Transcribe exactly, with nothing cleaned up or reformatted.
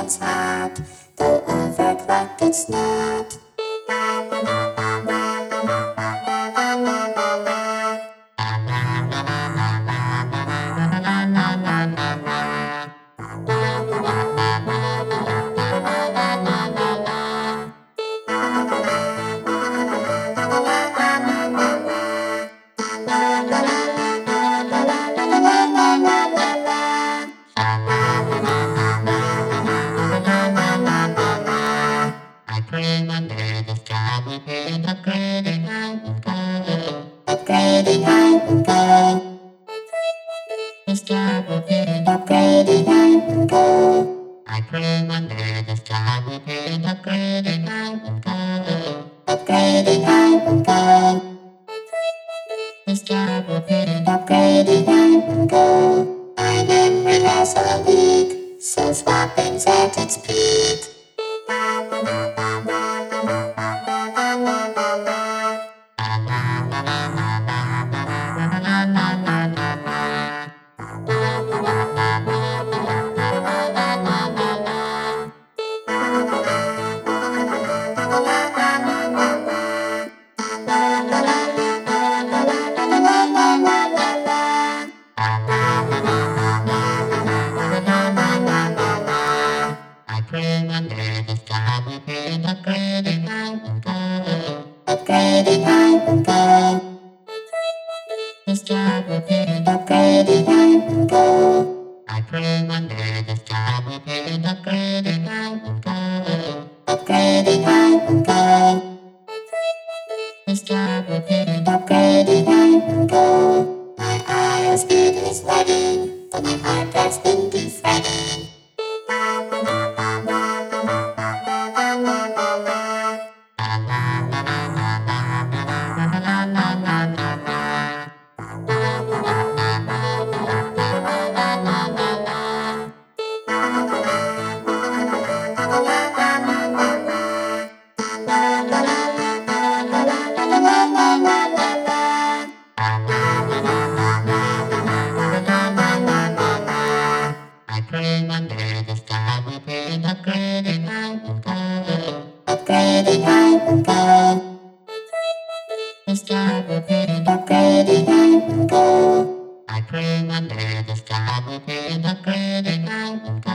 someone's heart, though overt like it's not. I pray one day this job will pay and upgrading I will go. Upgrading I will go. This job will pay and Upgrading I will go. I pray one day this job will pay and upgrading I will go. Upgrading I will go. This job will pay and Upgrading I will go. My memory has a leak, so swapping's at its peak. I pray one day this job will pay and upgrading I will go. Upgrading I will go. This job will pay and Upgrading I will go. I pray one day this job will pay and upgrading I will go. Upgrading I will go. This job will pay and Upgrading I will go. My I O speed is lagging, but my heart has been defragging. I pray one day this job will pay and upgrading I will go. Upgrading I will go. This job will pay and Upgrading I will go. I pray one day this job will pay and upgrading I will go.